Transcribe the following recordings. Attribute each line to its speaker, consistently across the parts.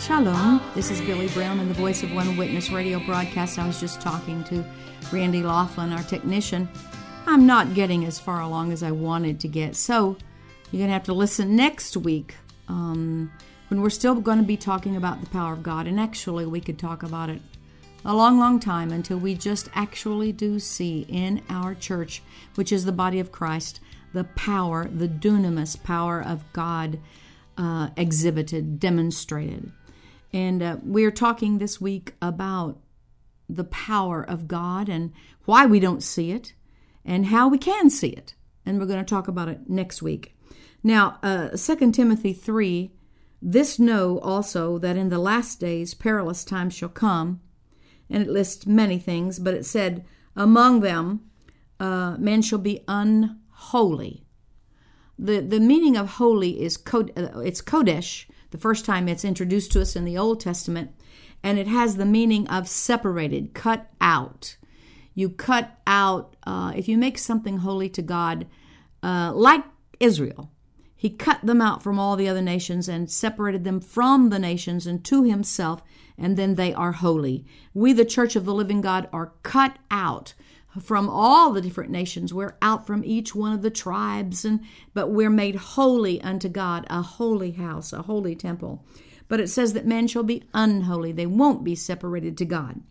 Speaker 1: Shalom. This is Billy Brown and the Voice of One Witness radio broadcast. I was just talking to Randy Laughlin, our technician. I'm not getting as far along as I wanted to get, so you're going to have to listen next week when we're still going to be talking about the power of God. And actually, we could talk about it a long, long time until we just actually do see in our church, which is the body of Christ, the power, the dunamis power of God exhibited, demonstrated. And we're talking this week about the power of God and why we don't see it and how we can see it. And we're going to talk about it next week. Now, 2 Timothy 3, this know also that in the last days perilous times shall come. And it lists many things, but it said, among them, men shall be unholy. The meaning of holy is it's Kodesh, the first time it's introduced to us in the Old Testament, and it has the meaning of separated, cut out. You cut out, if you make something holy to God, like Israel, he cut them out from all the other nations and separated them from the nations and to himself, and then they are holy. We, the Church of the Living God, are cut out from all the different nations. We're out from each one of the tribes, but we're made holy unto God, a holy house, a holy temple. But it says that men shall be unholy. They won't be separated to God.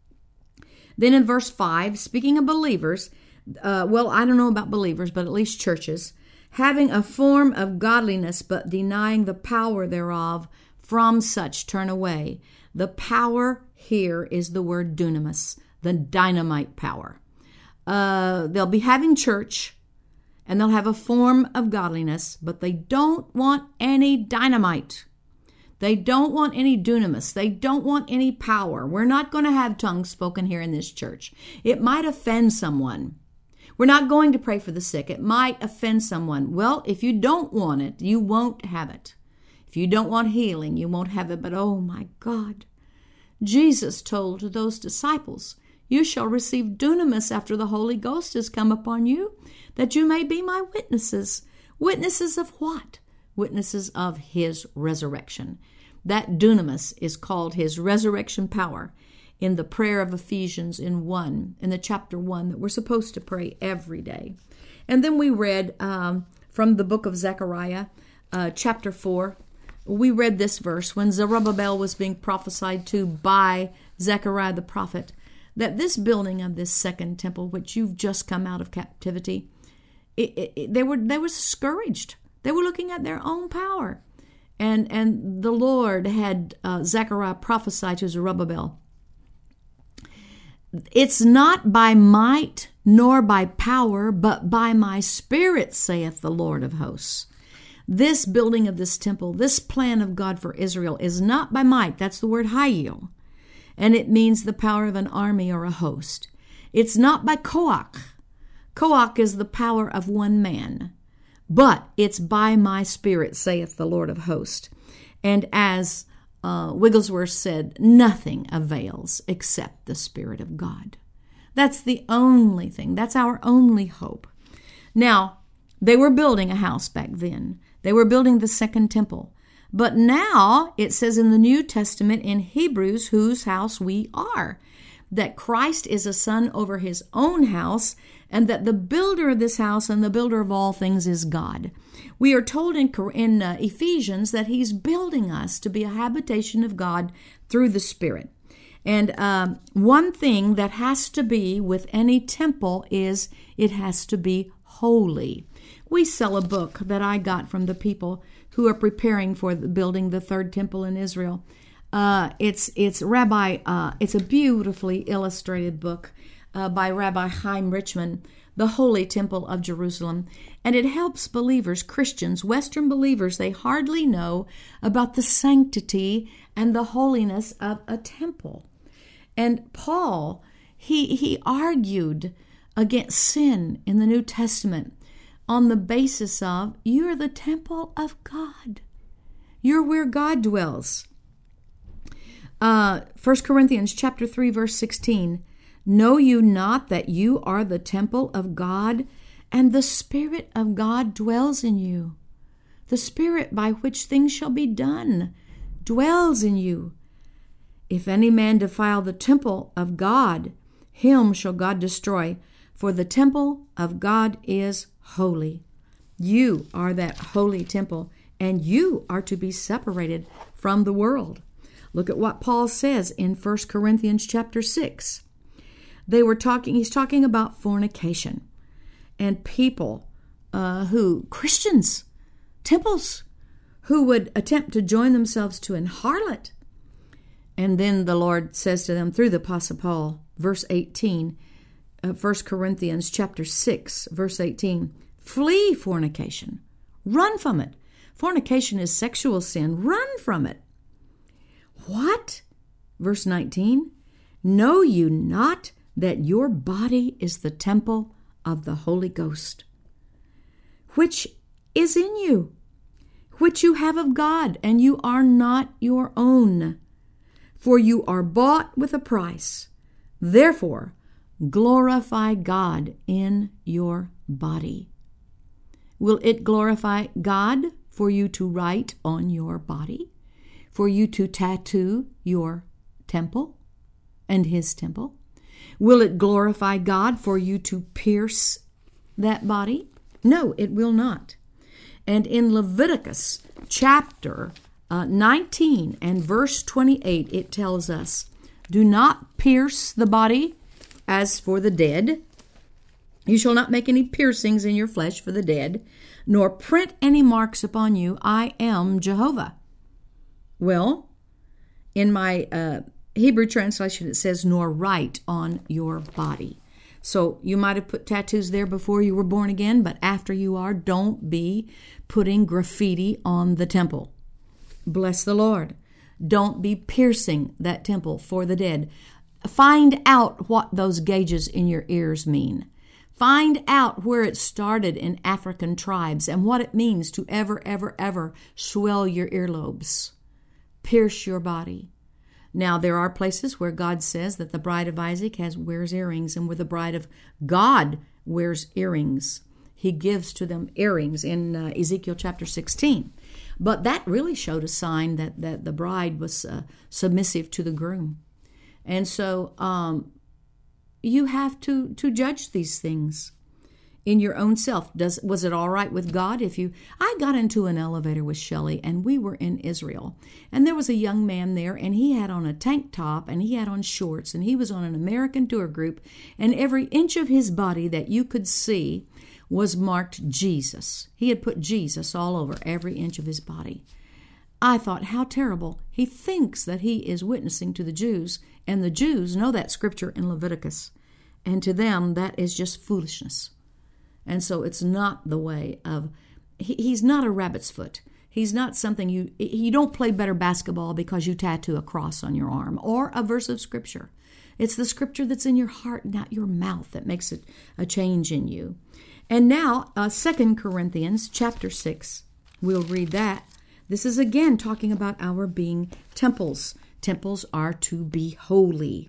Speaker 1: Then in verse 5, speaking of believers, I don't know about believers, but at least churches, having a form of godliness, but denying the power thereof, from such turn away. The power here is the word dunamis, the dynamite power. They'll be having church, and they'll have a form of godliness, but they don't want any dynamite. They don't want any dunamis. They don't want any power. We're not going to have tongues spoken here in this church. It might offend someone. We're not going to pray for the sick. It might offend someone. Well, if you don't want it, you won't have it. If you don't want healing, you won't have it. But oh my God, Jesus told those disciples, you shall receive dunamis after the Holy Ghost has come upon you, that you may be my witnesses. Witnesses of what? Witnesses of his resurrection. That dunamis is called his resurrection power in the prayer of Ephesians in the chapter 1 that we're supposed to pray every day. And then we read from the book of Zechariah, chapter 4. We read this verse when Zerubbabel was being prophesied to by Zechariah the prophet, that this building of this second temple, which you've just come out of captivity, they were discouraged. They were looking at their own power. And the Lord had Zechariah prophesy to Zerubbabel. It's not by might nor by power, but by my spirit, saith the Lord of hosts. This building of this temple, this plan of God for Israel is not by might. That's the word hayil. And it means the power of an army or a host. It's not by koach. Koach is the power of one man. But it's by my spirit, saith the Lord of hosts. And as Wigglesworth said, nothing avails except the Spirit of God. That's the only thing. That's our only hope. Now, they were building a house back then. They were building the second temple. But now it says in the New Testament in Hebrews, whose house we are, that Christ is a son over his own house, and that the builder of this house and the builder of all things is God. We are told in Ephesians that he's building us to be a habitation of God through the Spirit. And one thing that has to be with any temple is it has to be holy. We sell a book that I got from the people who are preparing for building the third temple in Israel. It's a beautifully illustrated book by Rabbi Chaim Richman, The Holy Temple of Jerusalem. And it helps believers, Christians, Western believers, they hardly know about the sanctity and the holiness of a temple. And Paul, he argued against sin in the New Testament on the basis of, you're the temple of God. You're where God dwells. 1 Corinthians chapter 3, verse 16, know you not that you are the temple of God, and the Spirit of God dwells in you? The Spirit by which things shall be done. dwells in you. If any man defile the temple of God, him shall God destroy, for the temple of God is holy. You are that holy temple, and you are to be separated from the world. Look at what Paul says in 1 Corinthians chapter 6. He's talking about fornication and people Christians, temples, who would attempt to join themselves to an harlot. And then the Lord says to them through the Apostle Paul, verse 18, 1 Corinthians chapter 6, verse 18, flee fornication. Run from it. Fornication is sexual sin. Run from it. What? Verse 19, know you not that your body is the temple of the Holy Ghost, which is in you, which you have of God, and you are not your own. For you are bought with a price. Therefore, glorify God in your body. Will it glorify God for you to write on your body? For you to tattoo your temple and His temple? Will it glorify God for you to pierce that body? No, it will not. And in Leviticus chapter 19 and verse 28, it tells us, do not pierce the body as for the dead. You shall not make any piercings in your flesh for the dead, nor print any marks upon you. I am Jehovah. Well, in my Hebrew translation, it says, nor write on your body. So you might have put tattoos there before you were born again, but after you are, don't be putting graffiti on the temple. Bless the Lord. Don't be piercing that temple for the dead. Find out what those gauges in your ears mean. Find out where it started in African tribes and what it means to ever swell your earlobes. Pierce your body. Now, there are places where God says that the bride of Isaac wears earrings, and where the bride of God wears earrings. He gives to them earrings in Ezekiel chapter 16. But that really showed a sign that the bride was submissive to the groom. And so you have to judge these things in your own self. Was it all right with God? I got into an elevator with Shelley, and we were in Israel, and there was a young man there, and he had on a tank top, and he had on shorts, and he was on an American tour group, and every inch of his body that you could see was marked Jesus. He had put Jesus all over every inch of his body. I thought, how terrible. He thinks that he is witnessing to the Jews, and the Jews know that scripture in Leviticus, and to them that is just foolishness. And so it's not the way of, he's not a rabbit's foot. He's not something you don't play better basketball because you tattoo a cross on your arm or a verse of scripture. It's the scripture that's in your heart, not your mouth, that makes it a change in you. And now, 2 Corinthians chapter 6, we'll read that. This is again talking about our being temples. Temples are to be holy.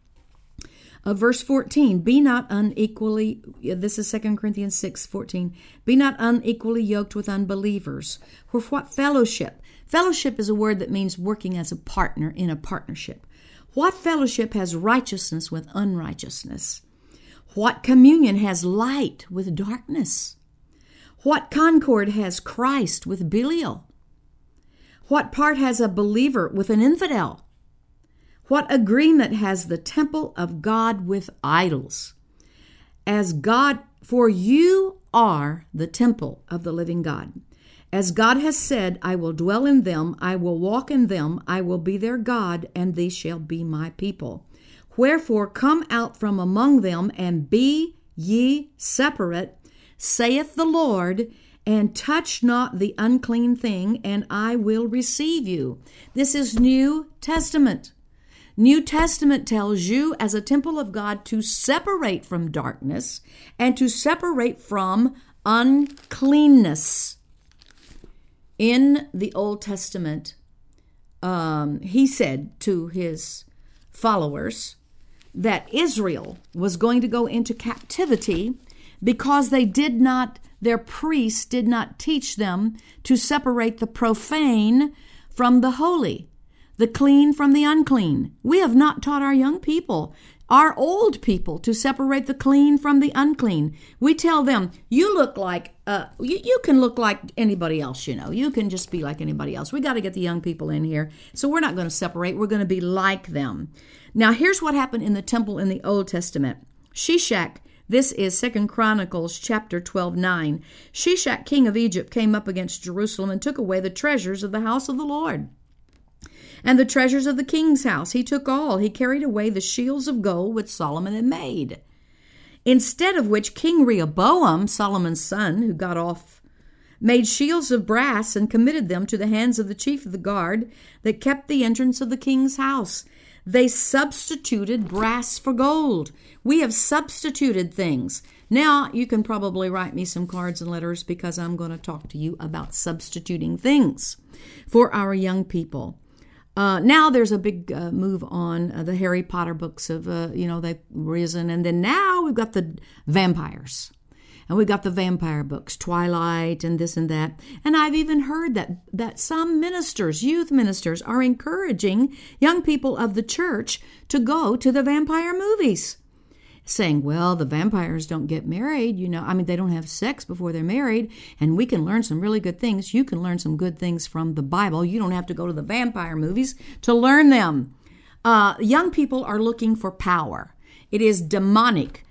Speaker 1: Verse 14, be not unequally, this is 2 Corinthians 6:14, be not unequally yoked with unbelievers. For what fellowship? Fellowship is a word that means working as a partner in a partnership. What fellowship has righteousness with unrighteousness? What communion has light with darkness? What concord has Christ with Belial? What part has a believer with an infidel? What agreement has the temple of God with idols? For you are the temple of the living God. As God has said, I will dwell in them, I will walk in them, I will be their God, and they shall be my people. Wherefore come out from among them, and be ye separate, saith the Lord, and touch not the unclean thing, and I will receive you. This is New Testament. New Testament tells you as a temple of God to separate from darkness and to separate from uncleanness. In the Old Testament, he said to his followers that Israel was going to go into captivity because their priests did not teach them to separate the profane from the holy, the clean from the unclean. We have not taught our young people, our old people, to separate the clean from the unclean. We tell them, you look like, you can look like anybody else, You can just be like anybody else. We got to get the young people in here. So we're not going to separate. We're going to be like them. Now, here's what happened in the temple in the Old Testament. Shishak, this is 2 Chronicles chapter 12:9. Shishak, king of Egypt, came up against Jerusalem and took away the treasures of the house of the Lord and the treasures of the king's house. He took all. He carried away the shields of gold which Solomon had made. Instead of which King Rehoboam, Solomon's son, who got off, made shields of brass and committed them to the hands of the chief of the guard that kept the entrance of the king's house. They substituted brass for gold. We have substituted things. Now, you can probably write me some cards and letters because I'm going to talk to you about substituting things for our young people. Now there's a big move on the Harry Potter books of, they've risen. And then now we've got the vampires. And we've got the vampire books, Twilight and this and that. And I've even heard that some ministers, youth ministers, are encouraging young people of the church to go to the vampire movies, saying, well, the vampires don't get married, they don't have sex before they're married, and we can learn some really good things. You can learn some good things from the Bible. You don't have to go to the vampire movies to learn them. Young people are looking for power. It is demonic.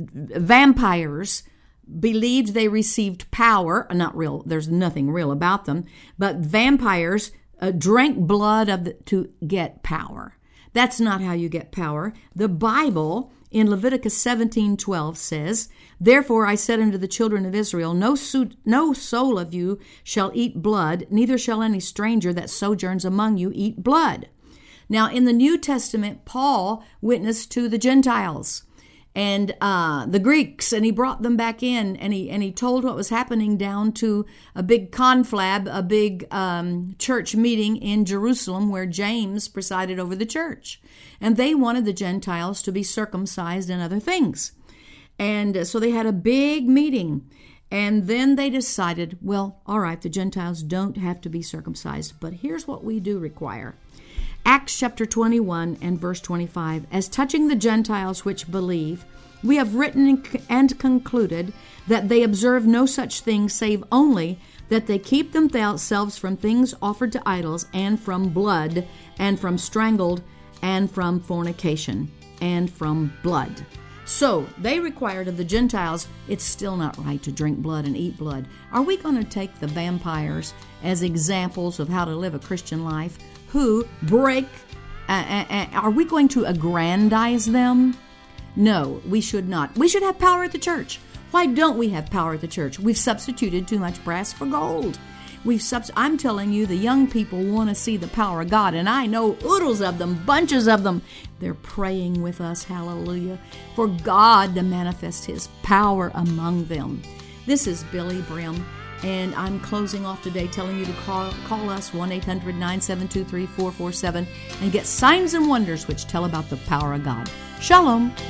Speaker 1: Vampires believed they received power, not real, there's nothing real about them, but vampires drank blood to get power. That's not how you get power. The Bible in Leviticus 17:12 says, therefore I said unto the children of Israel, no soul of you shall eat blood, neither shall any stranger that sojourns among you eat blood. Now in the New Testament, Paul witnessed to the Gentiles and the Greeks, and he brought them back in, and he told what was happening down to a big conflab, a big church meeting in Jerusalem where James presided over the church. And they wanted the Gentiles to be circumcised and other things. And so they had a big meeting. And then they decided, well, all right, the Gentiles don't have to be circumcised, but here's what we do require. Acts chapter 21 and verse 25, as touching the Gentiles which believe, we have written and concluded that they observe no such thing, save only that they keep themselves from things offered to idols, and from blood, and from strangled, and from fornication, and from blood. So they required of the Gentiles, it's still not right to drink blood and eat blood. Are we going to take the vampires as examples of how to live a Christian life who break, are we going to aggrandize them? No, we should not. We should have power at the church. Why don't we have power at the church? We've substituted too much brass for gold. I'm telling you, the young people want to see the power of God, and I know oodles of them, bunches of them. They're praying with us, hallelujah, for God to manifest His power among them. This is Billy Brim, and I'm closing off today telling you to call us 1-800-972-3447 and get signs and wonders which tell about the power of God. Shalom.